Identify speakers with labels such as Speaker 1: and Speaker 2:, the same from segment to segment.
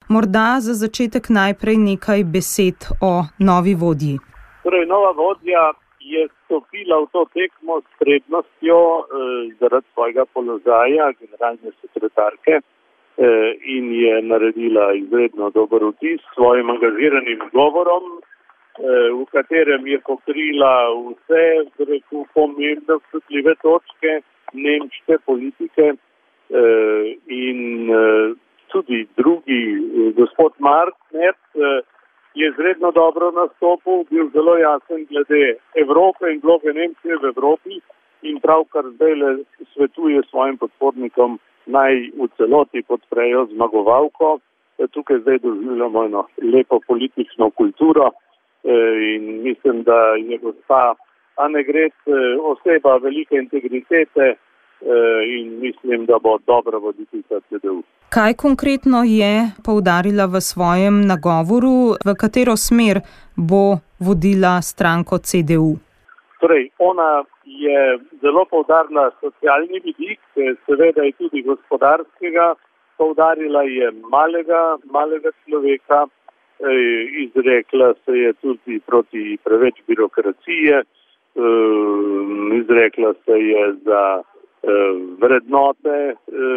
Speaker 1: Morda za začetek najprej nekaj besed o novi vodji.
Speaker 2: Torej, nova vodja je stopila v to tekmo s prednostjo zaradi svojega položaja generalne sekretarke in je naredila izredno dober vtis s svojim angažiranim govorom, v katerem je pokrila vse, pomembne občutljive točke nemške politike in tudi drugi, gospod Merz je izredno dobro nastopil, bil zelo jasen glede Evrope in vloge Nemčije v Evropi in pravkar zdaj svetuje svojim podpornikom naj v celoti podprejo zmagovalko. Tukaj zdaj doživljamo eno lepo politično kulturo in mislim, da je gospa Annegret oseba velike integritete in mislim, da bo dobro voditeljica CDU.
Speaker 1: Kaj konkretno je poudarila v svojem nagovoru, v katero smer bo vodila stranko CDU?
Speaker 2: Torej, ona je zelo poudarila socialni vidik, seveda je tudi gospodarskega, poudarila je malega človeka, izrekla se je tudi proti preveč birokracije, izrekla se je za vrednote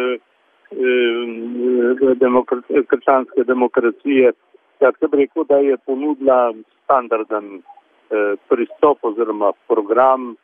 Speaker 2: krščanske demokracije, tako bi rekel, da je ponudila standarden pristop oziroma program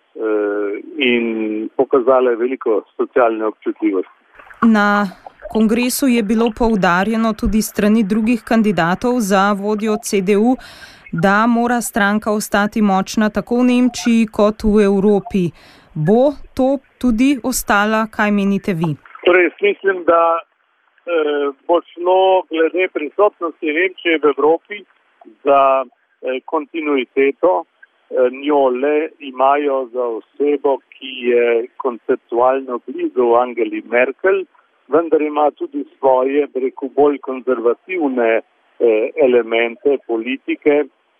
Speaker 2: in pokazala je veliko socialne občutljivosti.
Speaker 1: Na kongresu je bilo poudarjeno tudi strani drugih kandidatov za vodjo CDU, da mora stranka ostati močna tako v Nemčiji kot v Evropi. Bo to tudi ostala, kaj menite vi?
Speaker 2: Torej, mislim, da bo šlo glede prisotnosti Nemčije v Evropi za kontinuiteto. Njo le imajo za osebo, ki je konceptualno blizu Angeli Merkel, vendar ima tudi svoje, bolj konzervativne elemente politike.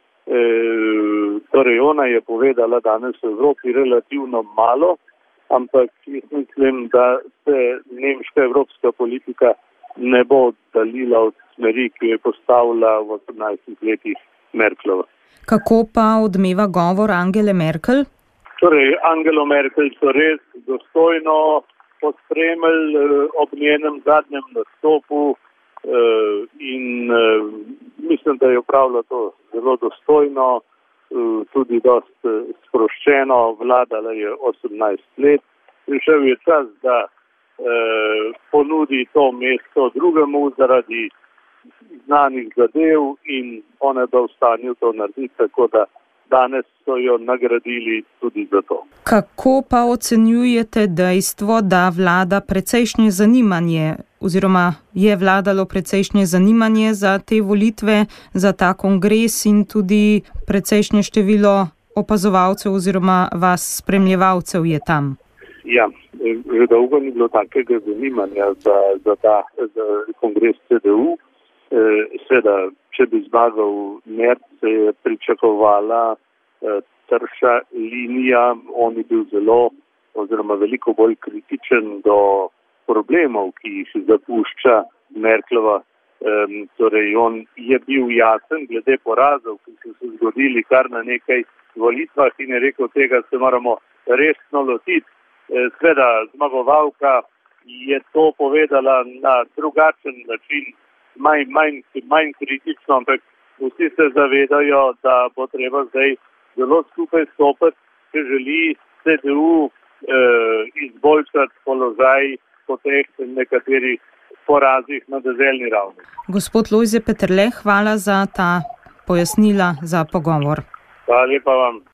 Speaker 2: Torej, ona je povedala danes v Evropi relativno malo, ampak mislim, da se nemška evropska politika ne bo oddalila od smeri, ki je postavila v 18 letih Merklova.
Speaker 1: Kako pa odmeva govor Angele Merkel?
Speaker 2: Torej, Angelo Merkel so res dostojno pospremili ob njenem zadnjem nastopu in mislim, da je upravila to zelo dostojno, tudi dosti sproščeno, vladala je 18 let. Prišel je čas, da ponudi to mesto drugemu zaradi znanih zadev in ona da v stanju to narediti, tako da danes so jo nagradili tudi za to.
Speaker 1: Kako pa ocenjujete dejstvo, da vlada precejšnje zanimanje oziroma je vladalo precejšnje zanimanje za te volitve, za ta kongres in tudi precejšnje število opazovalcev oziroma vas spremljevalcev je tam?
Speaker 2: Ja, že dolgo ni bilo takega zanimanja za kongres CDU. Seveda, če bi zmagal Merz, se je pričakovala trša linija, on je bil zelo oziroma veliko bolj kritičen do problemov, ki jih zapušča Merklova. Torej, on je bil jasen glede porazov, ki so se zgodili kar na nekaj volitvah in je rekel, tega se moramo resno lotiti. Seveda, zmagovalka je to povedala na drugačen način, manj kritično, ampak vsi se zavedajo, da bo treba zdaj zelo skupaj stopiti, če želi CDU izboljšati položaj po teh nekaterih porazih na deželni ravni.
Speaker 1: Gospod Lojze Peterle, hvala za ta pojasnila, za pogovor.
Speaker 2: Hvala lepa vam.